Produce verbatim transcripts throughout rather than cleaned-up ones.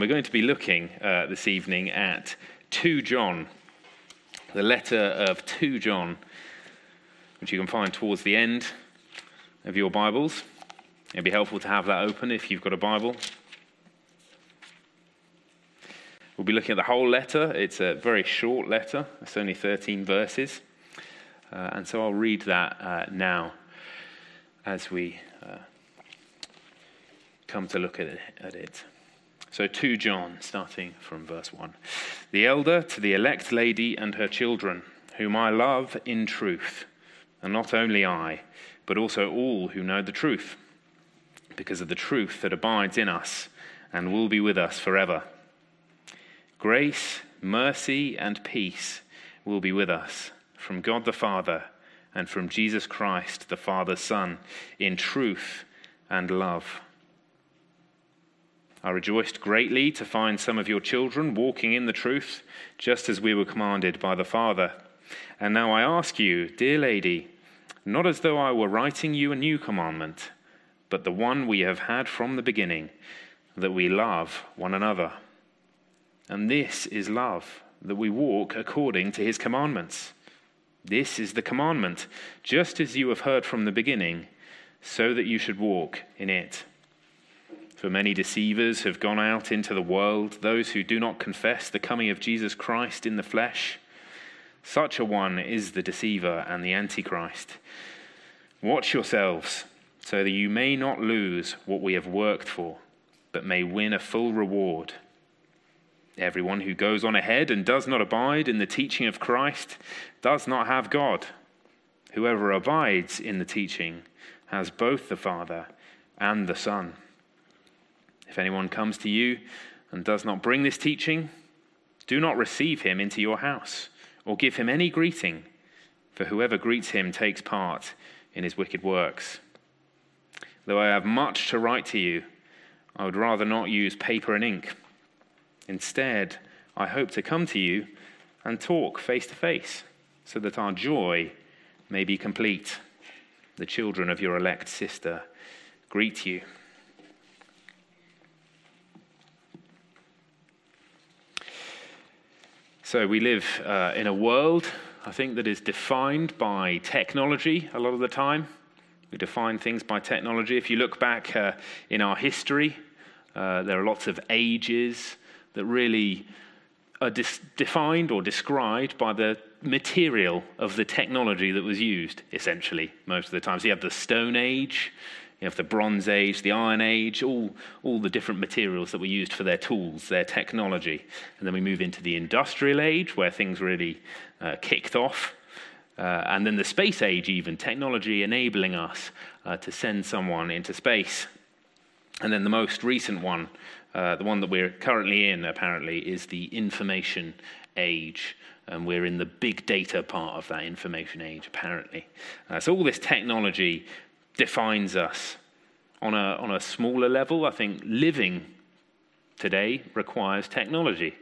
We're going to be looking uh, this evening at Second John, the letter of Second John, which you can find towards the end of your Bibles. It'd be helpful to have that open if you've got a Bible. We'll be looking at the whole letter. It's a very short letter. It's only thirteen verses. Uh, and so I'll read that uh, now as we uh, come to look at it. At it. So Second John, starting from verse one. The elder to the elect lady and her children, whom I love in truth, and not only I, but also all who know the truth, because of the truth that abides in us and will be with us forever. Grace, mercy, and peace will be with us from God the Father and from Jesus Christ, the Father's Son, in truth and love. I rejoiced greatly to find some of your children walking in the truth, just as we were commanded by the Father. And now I ask you, dear lady, not as though I were writing you a new commandment, but the one we have had from the beginning, that we love one another. And this is love, that we walk according to his commandments. This is the commandment, just as you have heard from the beginning, so that you should walk in it. For many deceivers have gone out into the world, those who do not confess the coming of Jesus Christ in the flesh. Such a one is the deceiver and the antichrist. Watch yourselves, so that you may not lose what we have worked for, but may win a full reward. Everyone who goes on ahead and does not abide in the teaching of Christ does not have God. Whoever abides in the teaching has both the Father and the Son. If anyone comes to you and does not bring this teaching, do not receive him into your house or give him any greeting, for whoever greets him takes part in his wicked works. Though I have much to write to you, I would rather not use paper and ink. Instead, I hope to come to you and talk face to face, so that our joy may be complete. The children of your elect sister greet you. So we live uh, in a world, I think, that is defined by technology a lot of the time. We define things by technology. If you look back uh, in our history, uh, there are lots of ages that really are dis- defined or described by the material of the technology that was used, essentially, most of the time. So you have the Stone Age, you have the Bronze Age, the Iron Age, all, all the different materials that were used for their tools, their technology. And then we move into the Industrial Age, where things really uh, kicked off. Uh, and then the Space Age even, technology enabling us uh, to send someone into space. And then the most recent one, uh, the one that we're currently in, apparently, is the Information Age. And we're in the big data part of that Information Age, apparently. Uh, so all this technology defines us. On a, on a smaller level, I think living today requires technology.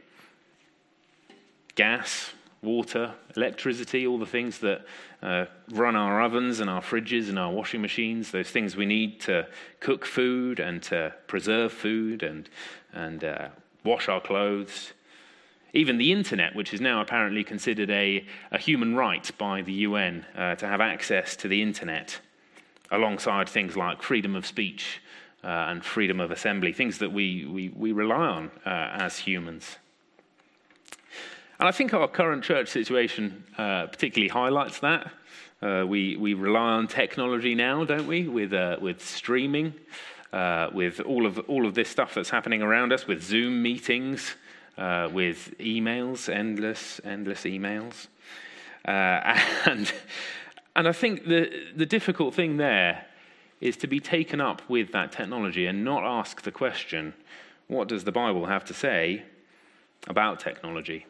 Gas, water, electricity, all the things that uh, run our ovens and our fridges and our washing machines, those things we need to cook food and to preserve food and, and uh, wash our clothes. Even the internet, which is now apparently considered a, a human right by the U N uh, to have access to the internet, alongside things like freedom of speech uh, and freedom of assembly, things that we, we, we rely on uh, as humans. And I think our current church situation uh, particularly highlights that. Uh, we, we rely on technology now, don't we, with, uh, with streaming, uh, with all of, all of this stuff that's happening around us, with Zoom meetings, uh, with emails, endless, endless emails. Uh, and... And I think the, the difficult thing there is to be taken up with that technology and not ask the question, what does the Bible have to say about technology?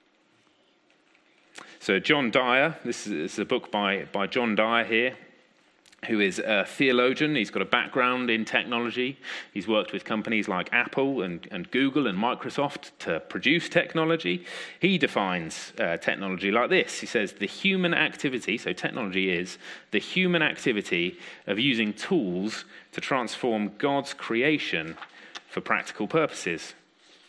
So John Dyer, this is a book by, by John Dyer here, who is a theologian. He's got a background in technology. He's worked with companies like Apple and, and Google and Microsoft to produce technology. He defines uh, technology like this. He says, the human activity, so technology is the human activity of using tools to transform God's creation for practical purposes.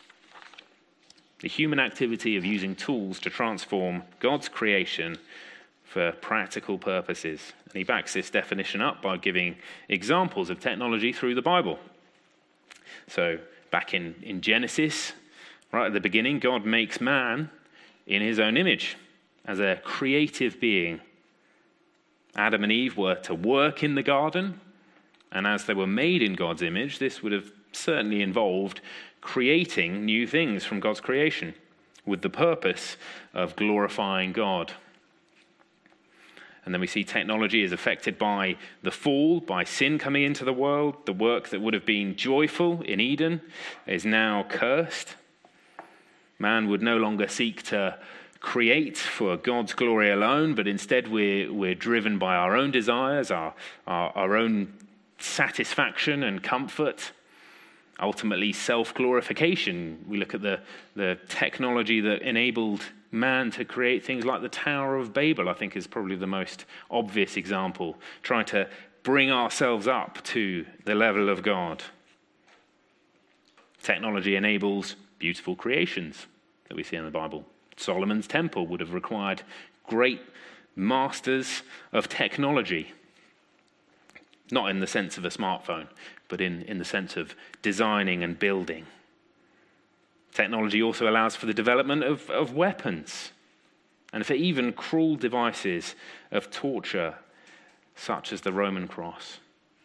The human activity of using tools to transform God's creation for practical purposes. And he backs this definition up by giving examples of technology through the Bible. So back in, in Genesis, right at the beginning, God makes man in his own image as a creative being. Adam and Eve were to work in the garden, and as they were made in God's image, this would have certainly involved creating new things from God's creation with the purpose of glorifying God. And then we see technology is affected by the fall, by sin coming into the world. The work that would have been joyful in Eden is now cursed. Man would no longer seek to create for God's glory alone, but instead we're, we're driven by our own desires, our, our, our own satisfaction and comfort. Ultimately, self-glorification. We look at the, the technology that enabled man to create things like the Tower of Babel, I think is probably the most obvious example, trying to bring ourselves up to the level of God. Technology enables beautiful creations that we see in the Bible. Solomon's temple would have required great masters of technology, not in the sense of a smartphone, but in, in the sense of designing and building. Technology also allows for the development of, of weapons and for even cruel devices of torture, such as the Roman cross.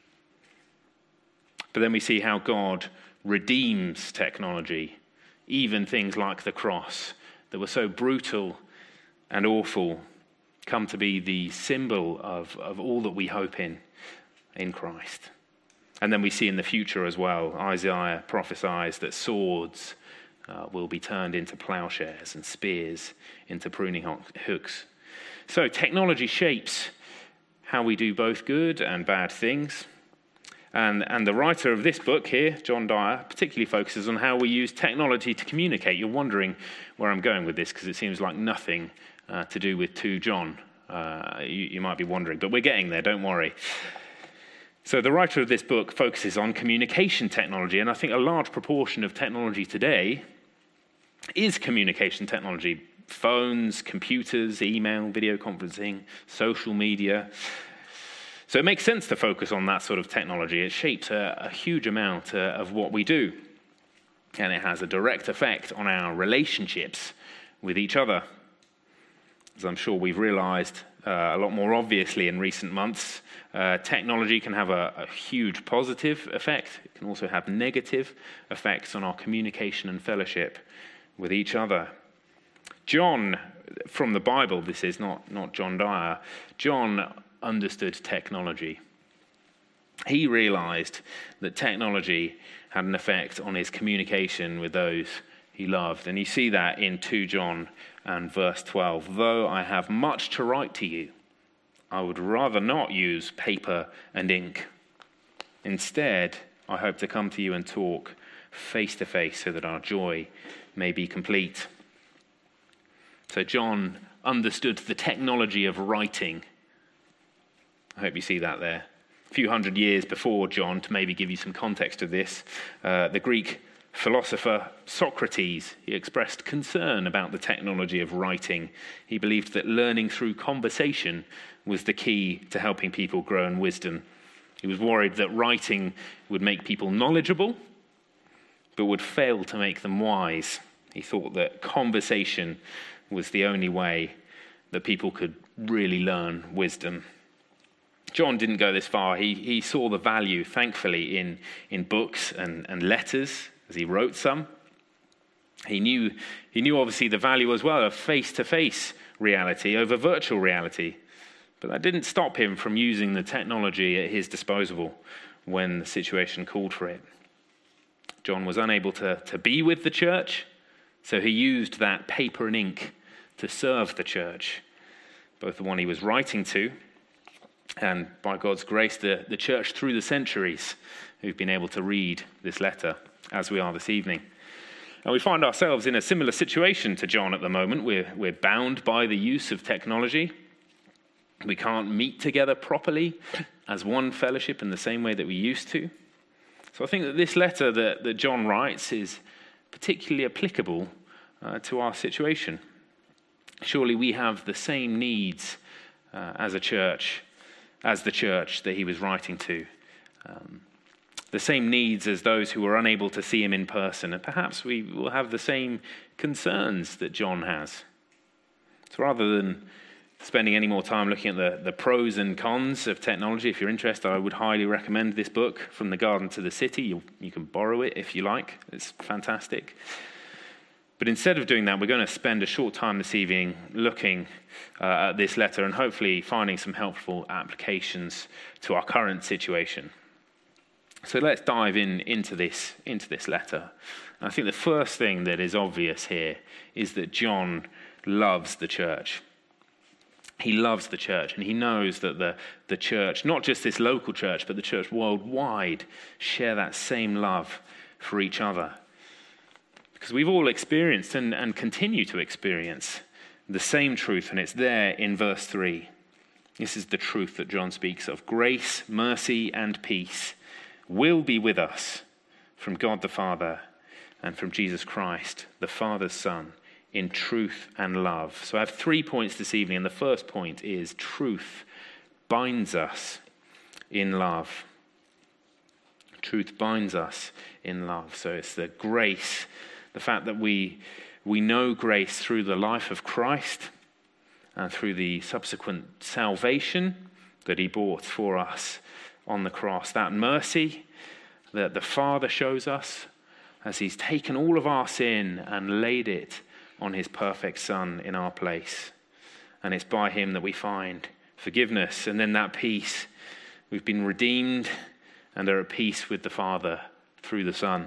But then we see how God redeems technology, even things like the cross that were so brutal and awful come to be the symbol of, of all that we hope in, in Christ. And then we see in the future as well, Isaiah prophesies that swords uh, will be turned into plowshares and spears into pruning hooks. So technology shapes how we do both good and bad things. And, and the writer of this book here, John Dyer, particularly focuses on how we use technology to communicate. You're wondering where I'm going with this because it seems like nothing uh, to do with Second John. Uh, you, you might be wondering, but we're getting there, don't worry. So the writer of this book focuses on communication technology, and I think a large proportion of technology today is communication technology. Phones, computers, email, video conferencing, social media. So it makes sense to focus on that sort of technology. It shapes a, a huge amount uh, of what we do, and it has a direct effect on our relationships with each other. As I'm sure we've realized uh, a lot more obviously in recent months, uh, technology can have a, a huge positive effect. It can also have negative effects on our communication and fellowship with each other. John, from the Bible, this is not, not John Dyer, John understood technology. He realized that technology had an effect on his communication with those he loved. And you see that in Second John and verse twelve. Though I have much to write to you, I would rather not use paper and ink. Instead, I hope to come to you and talk face to face so that our joy may be complete. So John understood the technology of writing. I hope you see that there. A few hundred years before John, to maybe give you some context of this, uh, the Greek philosopher Socrates, he expressed concern about the technology of writing. He believed that learning through conversation was the key to helping people grow in wisdom. He was worried that writing would make people knowledgeable, but would fail to make them wise. He thought that conversation was the only way that people could really learn wisdom. John didn't go this far. He, he saw the value, thankfully, in, in books and, and letters, as he wrote some. He knew, he knew, obviously, the value as well of face-to-face reality over virtual reality. But that didn't stop him from using the technology at his disposal when the situation called for it. John was unable to, to be with the church, so he used that paper and ink to serve the church, both the one he was writing to and, by God's grace, the, the church through the centuries who've been able to read this letter, as we are this evening. And we find ourselves in a similar situation to John at the moment. We're, we're bound by the use of technology. We can't meet together properly as one fellowship in the same way that we used to. So I think that this letter that, that John writes is particularly applicable uh, to our situation. Surely we have the same needs uh, as a church, as the church that he was writing to. Um, the same needs as those who were unable to see him in person. And perhaps we will have the same concerns that John has. So rather than spending any more time looking at the, the pros and cons of technology, if you're interested, I would highly recommend this book, From the Garden to the City. You, you can borrow it if you like. It's fantastic. But instead of doing that, we're going to spend a short time this evening looking uh, at this letter and hopefully finding some helpful applications to our current situation. So let's dive in into this into this letter. And I think the first thing that is obvious here is that John loves the church. He loves the church, and he knows that the, the church, not just this local church, but the church worldwide, share that same love for each other. Because we've all experienced and, and continue to experience the same truth, and it's there in verse three. This is the truth that John speaks of. Grace, mercy, and peace will be with us from God the Father and from Jesus Christ, the Father's Son, in truth and love. So I have three points this evening, and the first point is truth binds us in love. Truth binds us in love. So it's the grace, the fact that we we know grace through the life of Christ and through the subsequent salvation that he bought for us on the cross. That mercy that the Father shows us as he's taken all of our sin and laid it on his perfect Son in our place. And it's by him that we find forgiveness and then that peace. We've been redeemed and are at peace with the Father through the Son.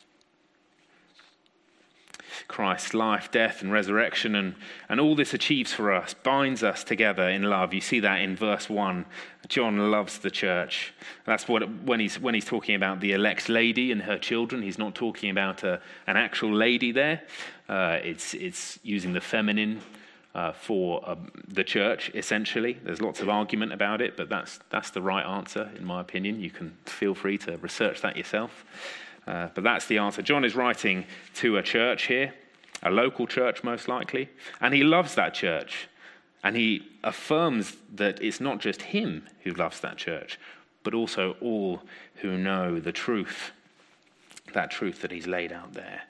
Christ's life, death, and resurrection, and, and all this achieves for us, binds us together in love. You see that in verse one. John loves the church. That's what when he's when he's talking about the elect lady and her children. He's not talking about a, an actual lady there. Uh, it's it's using the feminine uh, for uh, the church. Essentially, there's lots of argument about it, but that's that's the right answer in my opinion. You can feel free to research that yourself. Uh, but that's the answer. John is writing to a church here, a local church most likely, and he loves that church. And he affirms that it's not just him who loves that church, but also all who know the truth, that truth that he's laid out there.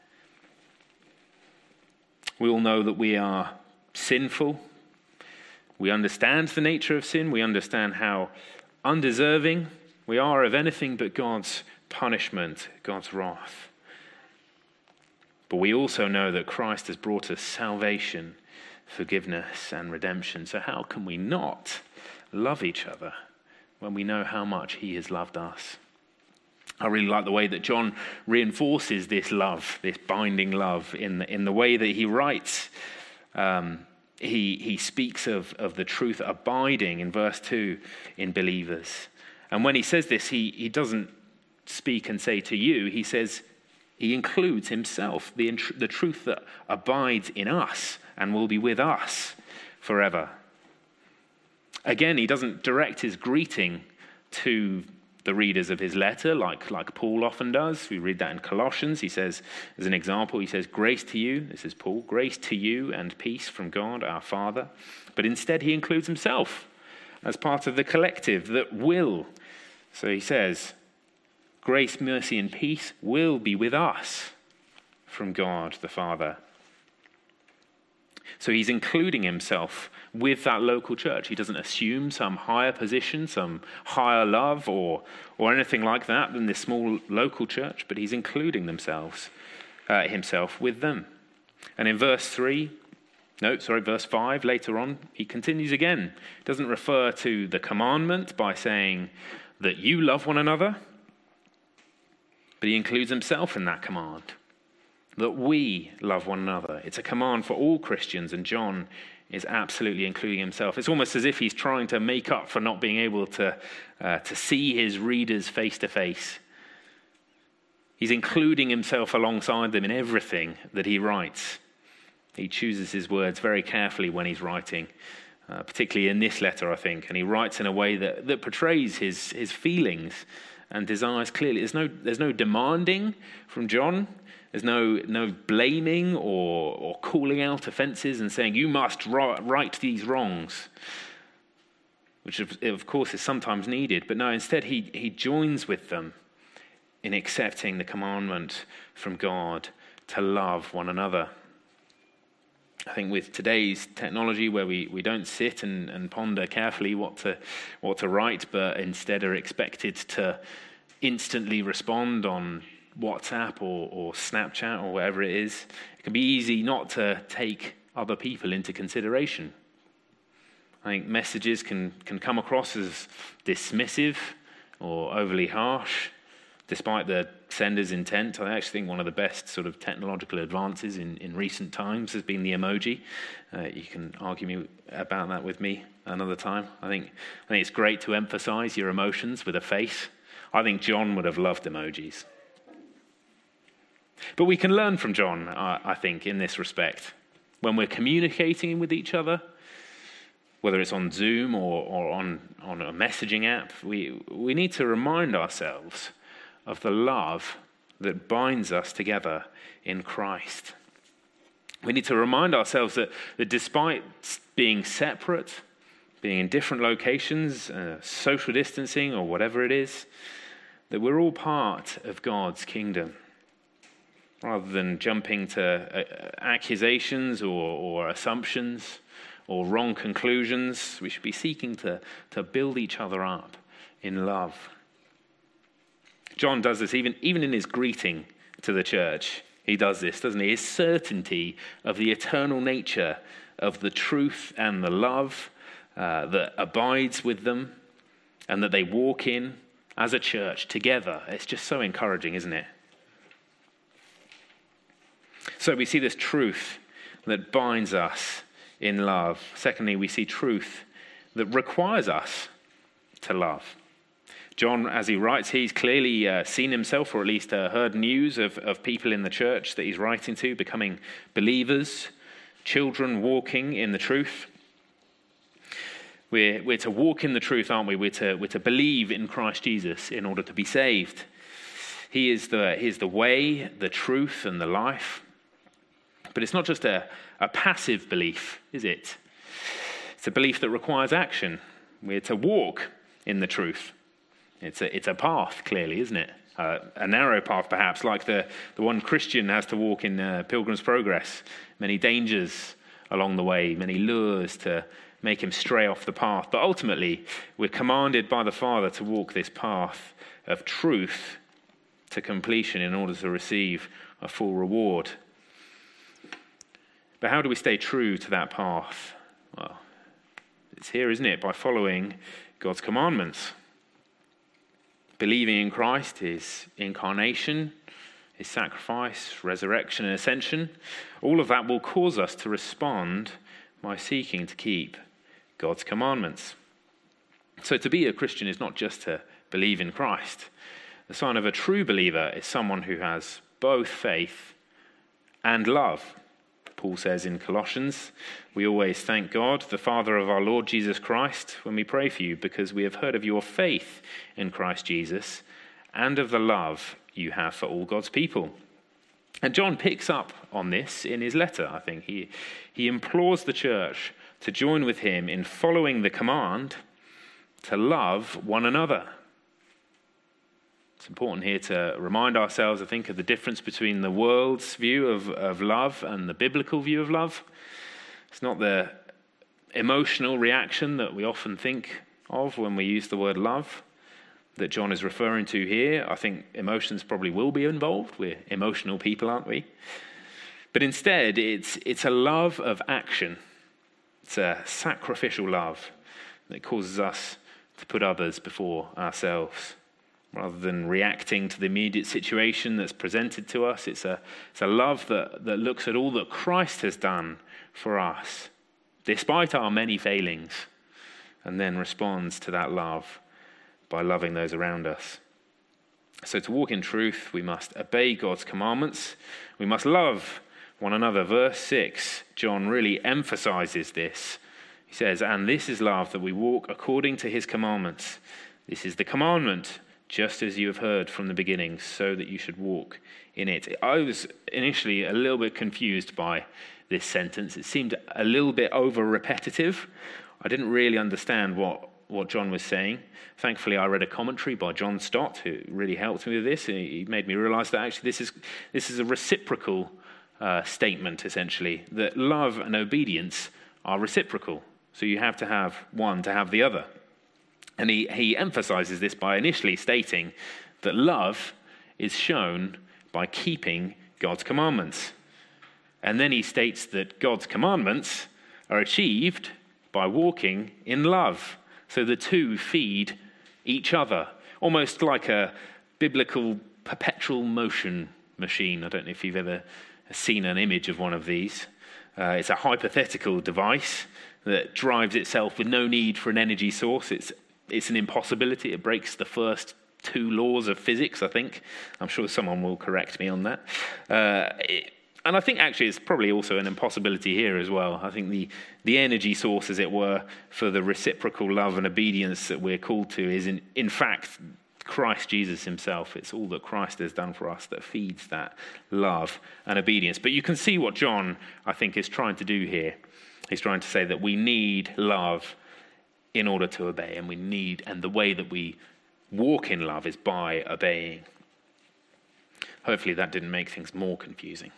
We all know that we are sinful. We understand the nature of sin. We understand how undeserving we are of anything but God's punishment, God's wrath. But we also know that Christ has brought us salvation, forgiveness, and redemption. So how can we not love each other when we know how much he has loved us? I really like the way that John reinforces this love, this binding love, in the, in the way that he writes. Um, he, he speaks of, of the truth abiding in verse two in believers. And when he says this, he, he doesn't speak and say to you, he says he includes himself, the, the truth that abides in us and will be with us forever. Again, he doesn't direct his greeting to the readers of his letter like, like Paul often does. We read that in Colossians. He says, as an example, he says, grace to you, this is Paul, grace to you and peace from God our Father. But instead he includes himself as part of the collective that will. So he says, grace, mercy, and peace will be with us from God the Father. So he's including himself with that local church. He doesn't assume some higher position, some higher love, or or anything like that than this small local church, but he's including themselves, uh, himself with them. And in verse three, no, sorry, verse five, later on, he continues again. He doesn't refer to the commandment by saying that you love one another, but he includes himself in that command, that we love one another. It's a command for all Christians, and John is absolutely including himself. It's almost as if he's trying to make up for not being able to, uh, to see his readers face to face. He's including himself alongside them in everything that he writes. He chooses his words very carefully when he's writing, uh, particularly in this letter, I think, and he writes in a way that, that portrays his, his feelings and desires clearly. There's no, there's no demanding from John. There's no, no blaming or, or calling out offences and saying, you must right these wrongs, which of, of course is sometimes needed. But no, instead he, he joins with them in accepting the commandment from God to love one another. I think with today's technology, where we, we don't sit and, and ponder carefully what to what to write, but instead are expected to instantly respond on WhatsApp or, or Snapchat or whatever it is, it can be easy not to take other people into consideration. I think messages can, can come across as dismissive or overly harsh, despite the sender's intent. I actually think one of the best sort of technological advances in, in recent times has been the emoji. Uh, you can argue me about that with me another time. I think I think it's great to emphasize your emotions with a face. I think John would have loved emojis. But we can learn from John, uh, I think, in this respect. When we're communicating with each other, whether it's on Zoom or, or on, on a messaging app, we, we need to remind ourselves of the love that binds us together in Christ. We need to remind ourselves that, that despite being separate, being in different locations, uh, social distancing or whatever it is, that we're all part of God's kingdom. Rather than jumping to uh, accusations or, or assumptions or wrong conclusions, we should be seeking to, to build each other up in love. John does this even, even in his greeting to the church. He does this, doesn't he? His certainty of the eternal nature of the truth and the love uh, that abides with them and that they walk in as a church together. It's just so encouraging, isn't it? So we see this truth that binds us in love. Secondly, we see truth that requires us to love. John, as he writes, he's clearly uh, seen himself, or at least uh, heard news of, of people in the church that he's writing to becoming believers, children walking in the truth. We're, we're to walk in the truth, aren't we? We're to, we're to believe in Christ Jesus in order to be saved. He is the, he is the way, the truth, and the life. But it's not just a, a passive belief, is it? It's a belief that requires action. We're to walk in the truth. It's a, it's a path, clearly, isn't it? Uh, a narrow path, perhaps, like the, the one Christian has to walk in uh, Pilgrim's Progress. Many dangers along the way, many lures to make him stray off the path. But ultimately, we're commanded by the Father to walk this path of truth to completion in order to receive a full reward. But how do we stay true to that path? Well, it's here, isn't it? By following God's commandments. Believing in Christ, his incarnation, his sacrifice, resurrection, and ascension, all of that will cause us to respond by seeking to keep God's commandments. So to be a Christian is not just to believe in Christ. The sign of a true believer is someone who has both faith and love. Paul says in Colossians, we always thank God, the Father of our Lord Jesus Christ, when we pray for you, because we have heard of your faith in Christ Jesus and of the love you have for all God's people. And John picks up on this in his letter, I think. He, he implores the church to join with him in following the command to love one another. It's important here to remind ourselves, I think, of the difference between the world's view of, of love and the biblical view of love. It's not the emotional reaction that we often think of when we use the word love that John is referring to here. I think emotions probably will be involved. We're emotional people, aren't we? But instead, it's, it's a love of action. It's a sacrificial love that causes us to put others before ourselves. Rather than reacting to the immediate situation that's presented to us, it's a, it's a love that, that looks at all that Christ has done for us, despite our many failings, and then responds to that love by loving those around us. So to walk in truth, we must obey God's commandments. We must love one another. Verse six, John really emphasizes this. He says, and this is love, that we walk according to his commandments. This is the commandment, just as you have heard from the beginning, so that you should walk in it. I was initially a little bit confused by this sentence. It seemed a little bit over repetitive. I didn't really understand what, what John was saying. Thankfully, I read a commentary by John Stott, who really helped me with this. He made me realize that actually this is this is a reciprocal uh, statement, essentially, that love and obedience are reciprocal. So you have to have one to have the other. And he, he emphasizes this by initially stating that love is shown by keeping God's commandments. And then he states that God's commandments are achieved by walking in love. So the two feed each other, almost like a biblical perpetual motion machine. I don't know if you've ever seen an image of one of these. Uh, it's a hypothetical device that drives itself with no need for an energy source. It's it's an impossibility. It breaks the first two laws of physics, I think. I'm sure someone will correct me on that. Uh, it, and I think actually it's probably also an impossibility here as well. I think the, the energy source, as it were, for the reciprocal love and obedience that we're called to is in, in fact Christ Jesus himself. It's all that Christ has done for us that feeds that love and obedience. But you can see what John, I think, is trying to do here. He's trying to say that we need love in order to obey, and we need, and the way that we walk in love is by obeying. Hopefully that didn't make things more confusing.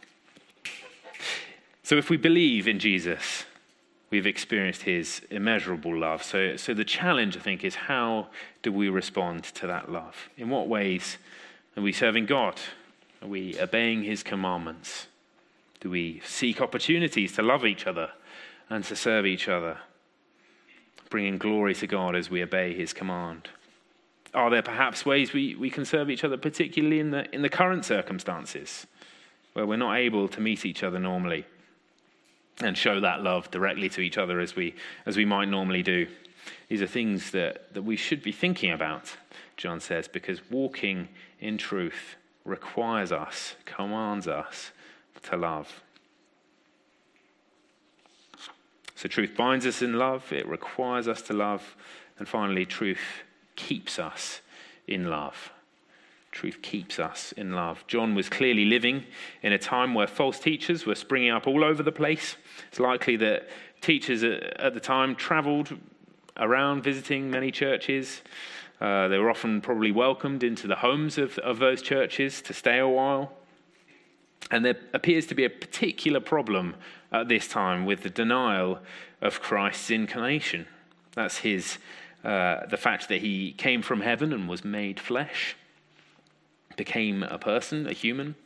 So if we believe in Jesus, we've experienced his immeasurable love. So, so the challenge, I think, is how do we respond to that love? In what ways are we serving God? Are we obeying his commandments? Do we seek opportunities to love each other and to serve each other, bringing glory to God as we obey his command? Are there perhaps ways we, we can serve each other, particularly in the in the current circumstances, where we're not able to meet each other normally and show that love directly to each other as we as we might normally do? These are things that, that we should be thinking about, John says, because walking in truth requires us, commands us to love. So truth binds us in love, it requires us to love, and finally, truth keeps us in love. Truth keeps us in love. John was clearly living in a time where false teachers were springing up all over the place. It's likely that teachers at the time traveled around visiting many churches. Uh, they were often probably welcomed into the homes of, of those churches to stay a while. And there appears to be a particular problem at this time with the denial of Christ's incarnation. That's his, uh, the fact that he came from heaven and was made flesh, became a person, a human.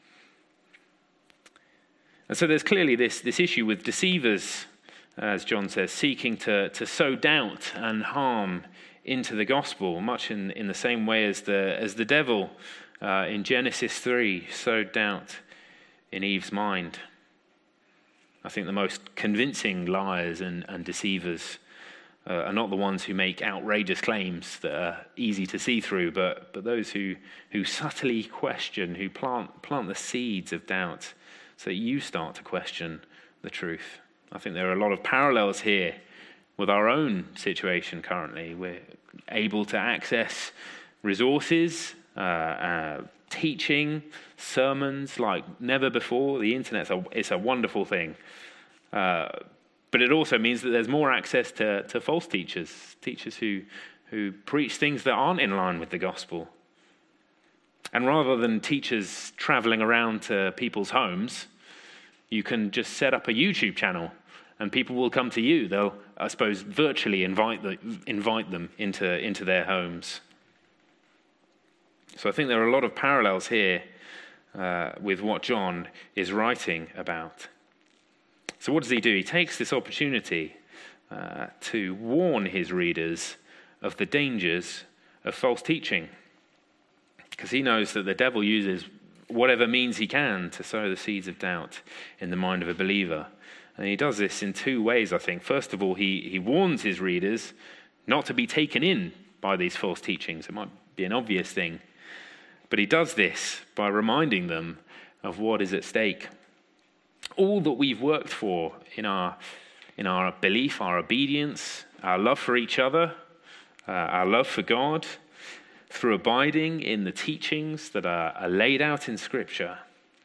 And so there's clearly this, this issue with deceivers, as John says, seeking to, to sow doubt and harm into the gospel, much in, in the same way as the, as the devil uh, in Genesis three sowed doubt in Eve's mind. I think the most convincing liars and, and deceivers uh, are not the ones who make outrageous claims that are easy to see through, but, but those who, who subtly question, who plant, plant the seeds of doubt so that you start to question the truth. I think there are a lot of parallels here with our own situation currently. We're able to access resources, uh, uh, teaching, sermons like never before. The internet's a, it's a wonderful thing. Uh, but it also means that there's more access to, to false teachers, teachers who, who preach things that aren't in line with the gospel. And rather than teachers traveling around to people's homes, you can just set up a YouTube channel and people will come to you. They'll, I suppose, virtually invite, the, invite them into, into their homes. So I think there are a lot of parallels here uh, with what John is writing about. So what does he do? He takes this opportunity uh, to warn his readers of the dangers of false teaching, because he knows that the devil uses whatever means he can to sow the seeds of doubt in the mind of a believer. And he does this in two ways, I think. First of all, he, he warns his readers not to be taken in by these false teachings. It might be an obvious thing. But he does this by reminding them of what is at stake. All that we've worked for in our, in our belief, our obedience, our love for each other, uh, our love for God, through abiding in the teachings that are, are laid out in Scripture.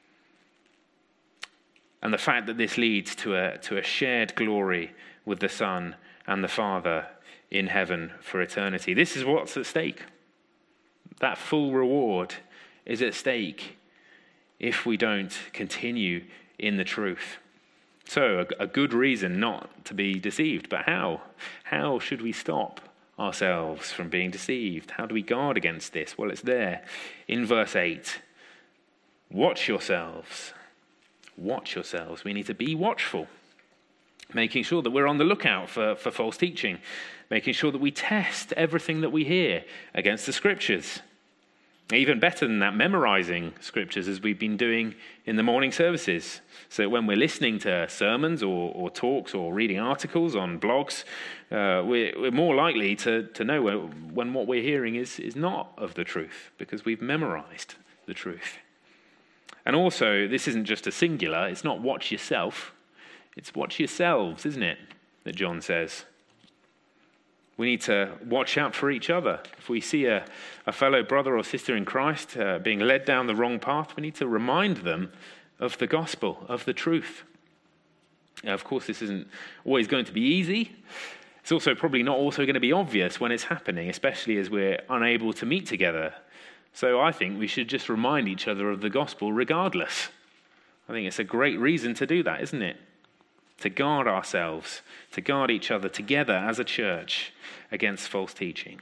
And the fact that this leads to a, to a shared glory with the Son and the Father in heaven for eternity. This is what's at stake. That full reward is at stake if we don't continue in the truth. So, a, a good reason not to be deceived. But how? How should we stop ourselves from being deceived? How do we guard against this? Well, it's there in verse eight. Watch yourselves. Watch yourselves. We need to be watchful, making sure that we're on the lookout for, for false teaching, making sure that we test everything that we hear against the Scriptures. Even better than that, memorizing Scriptures as we've been doing in the morning services. So that when we're listening to sermons or, or talks or reading articles on blogs, uh, we're, we're more likely to, to know when what we're hearing is, is not of the truth, because we've memorized the truth. And also, this isn't just a singular. It's not watch yourself. It's watch yourselves, isn't it, that John says. We need to watch out for each other. If we see a, a fellow brother or sister in Christ uh, being led down the wrong path, we need to remind them of the gospel, of the truth. Now, of course, this isn't always going to be easy. It's also probably not also going to be obvious when it's happening, especially as we're unable to meet together. So I think we should just remind each other of the gospel regardless. I think it's a great reason to do that, isn't it? To guard ourselves, to guard each other together as a church against false teaching.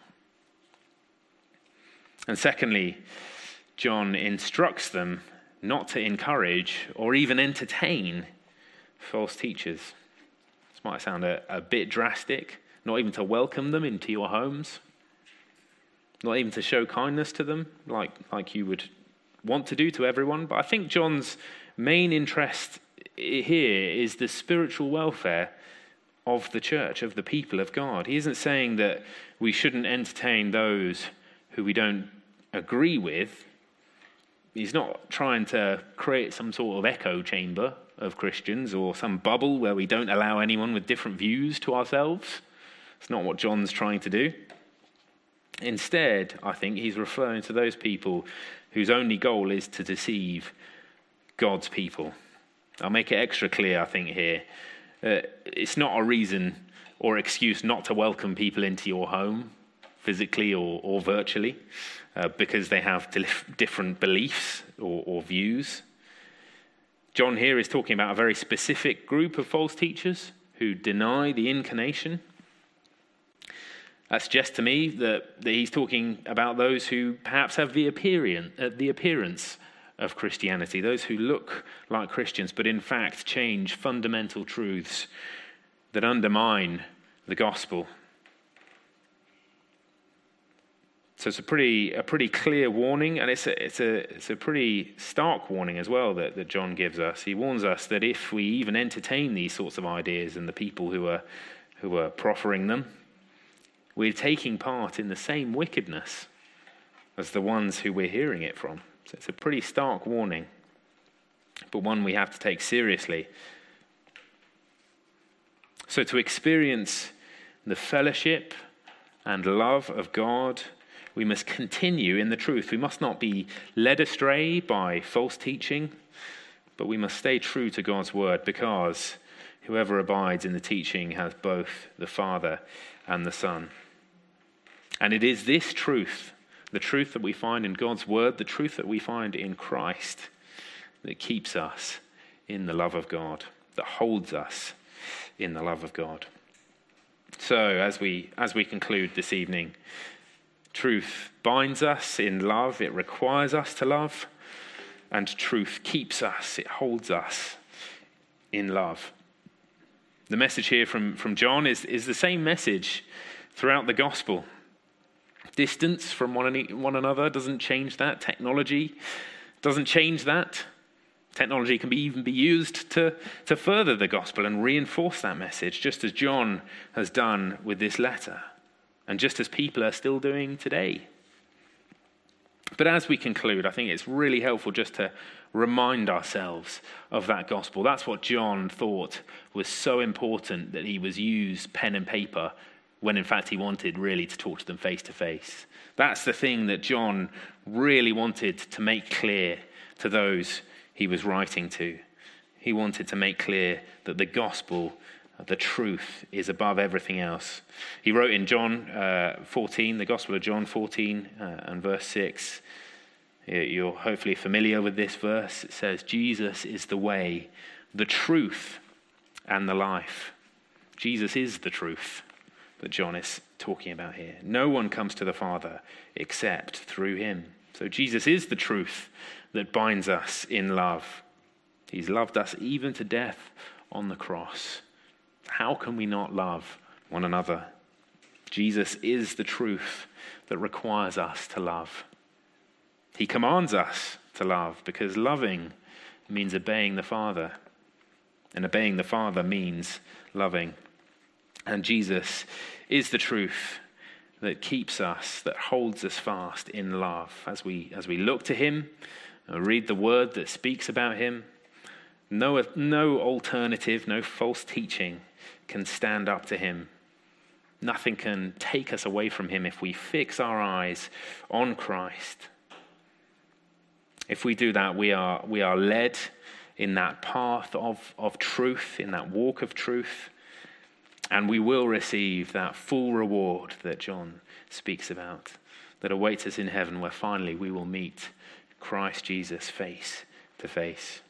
And secondly, John instructs them not to encourage or even entertain false teachers. This might sound a, a bit drastic, not even to welcome them into your homes, not even to show kindness to them like, like you would want to do to everyone. But I think John's main interest here is the spiritual welfare of the church, of the people of God. He isn't saying that we shouldn't entertain those who we don't agree with. He's not trying to create some sort of echo chamber of Christians or some bubble where we don't allow anyone with different views to ourselves. It's not what John's trying to do. Instead, I think he's referring to those people whose only goal is to deceive God's people. I'll make it extra clear, I think, here. Uh, it's not a reason or excuse not to welcome people into your home, physically or, or virtually, uh, because they have dif- different beliefs or, or views. John here is talking about a very specific group of false teachers who deny the incarnation. That suggests to me that, that he's talking about those who perhaps have the appearance, uh, the appearance of Christianity, those who look like Christians, but in fact change fundamental truths that undermine the gospel. So it's a pretty a pretty clear warning, and it's a it's a it's a pretty stark warning as well that, that John gives us. He warns us that if we even entertain these sorts of ideas and the people who are who are proffering them, we're taking part in the same wickedness as the ones who we're hearing it from. So it's a pretty stark warning, but one we have to take seriously. So to experience the fellowship and love of God, we must continue in the truth. We must not be led astray by false teaching, but we must stay true to God's word, because whoever abides in the teaching has both the Father and the Son. And it is this truth, the truth that we find in God's word, the truth that we find in Christ, that keeps us in the love of God, that holds us in the love of God. So as we as we conclude this evening, truth binds us in love, it requires us to love, and truth keeps us, it holds us in love. The message here from, from John is, is the same message throughout the gospel. Distance from one, one another doesn't change that. Technology doesn't change that. Technology can be even be used to, to further the gospel and reinforce that message, just as John has done with this letter, and just as people are still doing today. But as we conclude, I think it's really helpful just to remind ourselves of that gospel. That's what John thought was so important, that he was used pen and paper when in fact he wanted really to talk to them face to face. That's the thing that John really wanted to make clear to those he was writing to. He wanted to make clear that the gospel, the truth, is above everything else. He wrote in John uh, fourteen, the Gospel of John fourteen uh, and verse six. You're hopefully familiar with this verse. It says, Jesus is the way, the truth, and the life. Jesus is the truth that John is talking about here. No one comes to the Father except through him. So Jesus is the truth that binds us in love. He's loved us even to death on the cross. How can we not love one another? Jesus is the truth that requires us to love. He commands us to love because loving means obeying the Father. And obeying the Father means loving. And Jesus is the truth that keeps us, that holds us fast in love. As we, as we look to him, read the word that speaks about him, no, no alternative, no false teaching can stand up to him. Nothing can take us away from him if we fix our eyes on Christ. If we do that, we are we are led in that path of, of truth, in that walk of truth, and we will receive that full reward that John speaks about, that awaits us in heaven, where finally we will meet Christ Jesus face to face.